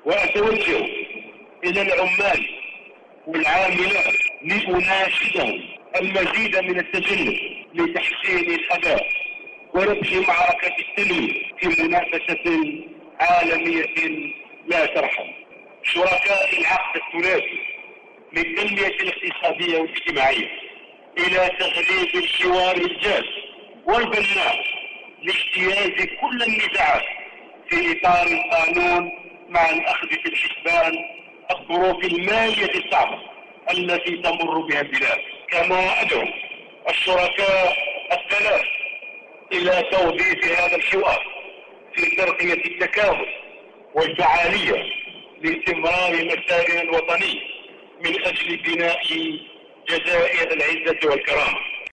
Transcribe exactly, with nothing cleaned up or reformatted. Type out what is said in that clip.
وأتوجه إلى العمال والعاملات لأناشدهم المزيد من التجنب لتحسين الأداء وربح معركة التنمية في منافسة عالمية لا ترحم. شركاء العقد الثلاثي للتنمية الاقتصادية والاجتماعية إلى تغليب الحوار الجاد والبناء لاجتياز كل النزاعات في إطار القانون مع الأخذ في الحسبان الظروف المالية الصعبة التي تمر بها البلاد. كما أدعو الشركاء الثلاث إلى توظيف هذا الحوار في ترقية التكامل والفعالية لاستمرار مسارنا الوطني من أجل بناء جزائر العزة والكرامة.